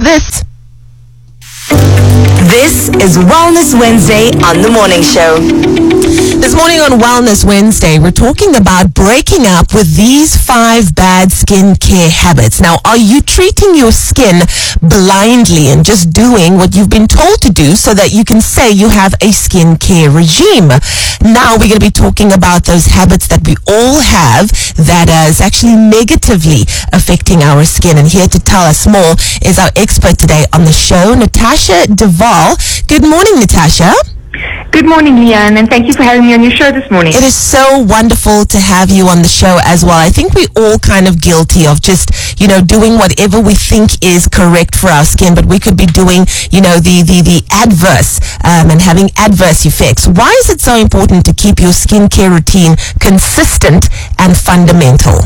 this. This is Wellness Wednesday on The Morning Show. This morning on Wellness Wednesday, we're talking about breaking up with these 5 bad skincare habits. Now, are you treating your skin blindly and just doing what you've been told to do so that you can say you have a skincare regime? Now, we're going to be talking about those habits that we all have that is actually negatively affecting our skin. And here to tell us more is our expert today on the show, Natasha Duval. Good morning, Natasha. Good morning, Leanne, and thank you for having me on your show this morning. It is so wonderful to have you on the show as well. I think we're all kind of guilty of just, doing whatever we think is correct for our skin, but we could be doing, the adverse and having adverse effects. Why is it so important to keep your skincare routine consistent and fundamental?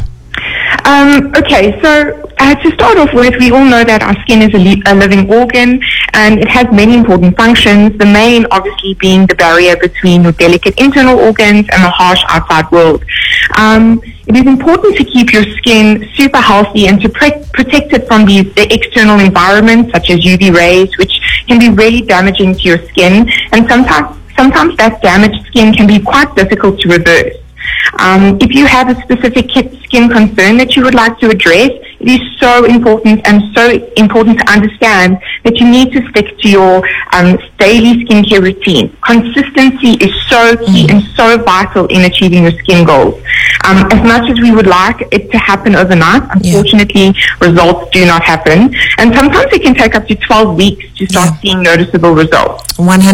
Okay, so to start off with, we all know that our skin is a living organ and it has many important functions, the main obviously being the barrier between your delicate internal organs and the harsh outside world. It is important to keep your skin super healthy and to protect it from the external environment, such as UV rays, which can be really damaging to your skin, and sometimes that damaged skin can be quite difficult to reverse. If you have a specific skin concern that you would like to address, it is so important to understand that you need to stick to your daily skincare routine. Consistency is so key and so vital in achieving your skin goals. As much as we would like it to happen overnight, unfortunately, results do not happen. And sometimes it can take up to 12 weeks to start seeing noticeable results.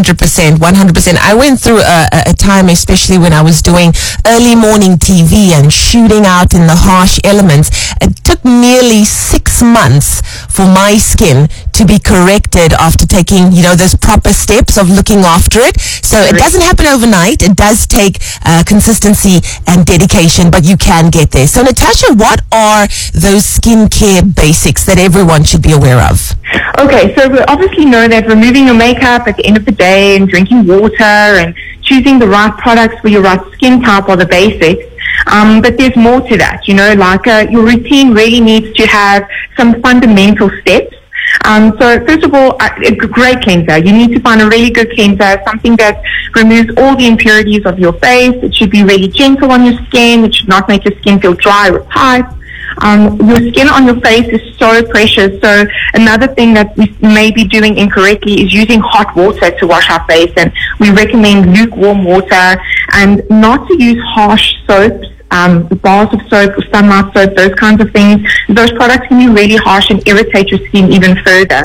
100%. I went through a time, especially when I was doing early morning TV and shooting out in the harsh elements. It took nearly 6 months for my skin to be corrected after taking, those proper steps of looking after it. So it doesn't happen overnight. It does take consistency and dedication, but you can get there. So Natasha, what are those skincare basics that everyone should be aware of? Okay, so we obviously know that removing your makeup at the end of the day and drinking water and choosing the right products for your right skin type are the basics. But there's more to that, your routine really needs to have some fundamental steps. So first of all, a great cleanser. You need to find a really good cleanser, something that removes all the impurities of your face. It should be really gentle on your skin. It should not make your skin feel dry or tight. Your skin on your face is so precious. So another thing that we may be doing incorrectly is using hot water to wash our face. And we recommend lukewarm water and not to use harsh soaps. Bars of soap, sunlight soap, those kinds of things. Those products can be really harsh and irritate your skin even further.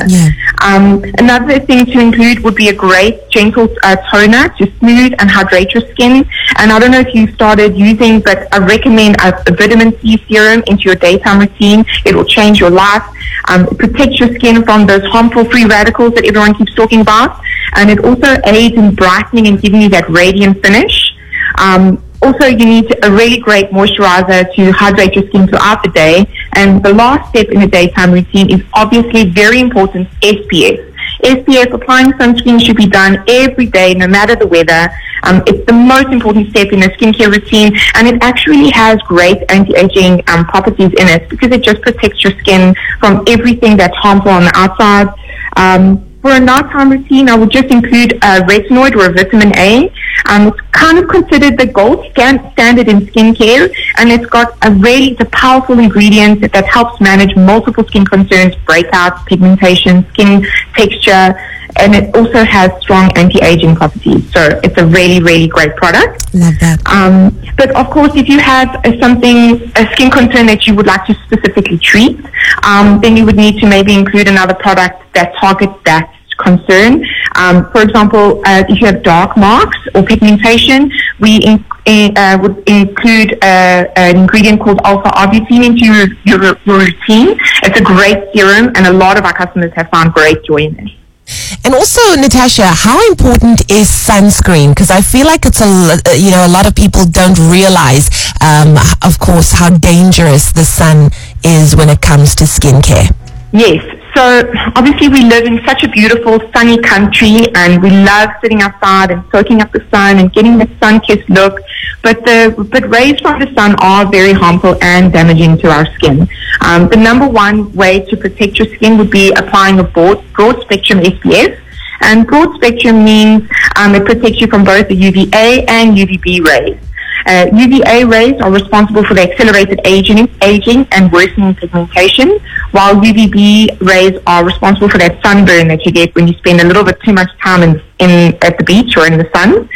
Another thing to include would be a great gentle toner to smooth and hydrate your skin. And I don't know if you've started using, but I recommend a vitamin C serum into your daytime routine. It will change your life. It protects your skin from those harmful free radicals that everyone keeps talking about. And it also aids in brightening and giving you that radiant finish. Also, you need a really great moisturizer to hydrate your skin throughout the day. And the last step in the daytime routine is obviously very important, SPF. SPF, applying sunscreen, should be done every day, no matter the weather. It's the most important step in a skincare routine, and it actually has great anti-aging properties in it because it just protects your skin from everything that's harmful on the outside. For a nighttime routine, I would just include a retinoid or a vitamin A. It's kind of considered the gold standard in skincare, and it's got it's a powerful ingredient that helps manage multiple skin concerns, breakouts, pigmentation, skin texture, and it also has strong anti-aging properties. So it's a really, really great product. Love that. But of course, if you have a skin concern that you would like to specifically treat, then you would need to maybe include another product that targets that concern. For example, if you have dark marks or pigmentation, we would include an ingredient called alpha-arbutin into your routine. It's a great serum, and a lot of our customers have found great joy in it. And also, Natasha, how important is sunscreen? Because I feel like it's a lot of people don't realize, of course, how dangerous the sun is when it comes to skincare. Yes. So obviously we live in such a beautiful sunny country and we love sitting outside and soaking up the sun and getting the sun-kissed look. But rays from the sun are very harmful and damaging to our skin. The number one way to protect your skin would be applying a broad spectrum SPF. And broad spectrum means it protects you from both the UVA and UVB rays. UVA rays are responsible for the accelerated aging and worsening pigmentation, while UVB rays are responsible for that sunburn that you get when you spend a little bit too much time at the beach or in the sun.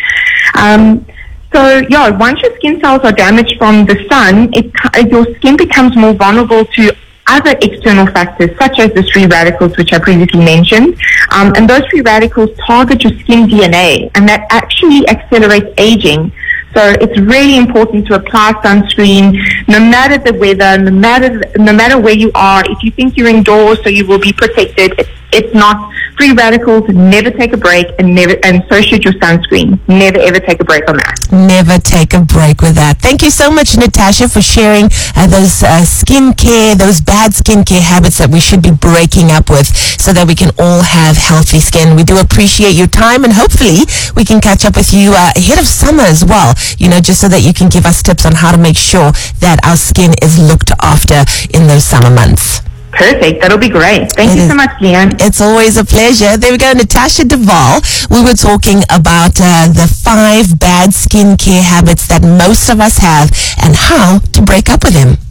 Once your skin cells are damaged from the sun, your skin becomes more vulnerable to other external factors such as the free radicals, which I previously mentioned. And those free radicals target your skin DNA, and that actually accelerates aging. So it's really important to apply sunscreen no matter the weather, no matter where you are. If you think you're indoors, so you will be protected, it's not. Free radicals never take a break, and so should your sunscreen. Never ever take a break on that. Never take a break with that. Thank you so much, Natasha, for sharing those those bad skincare habits that we should be breaking up with so that we can all have healthy skin. We do appreciate your time, and hopefully we can catch up with you ahead of summer as well, just so that you can give us tips on how to make sure that our skin is looked after in those summer months. Perfect. That'll be great. Thank you so much, Leanne. It's always a pleasure. There we go, Natasha Duval. We were talking about the 5 bad skincare habits that most of us have and how to break up with them.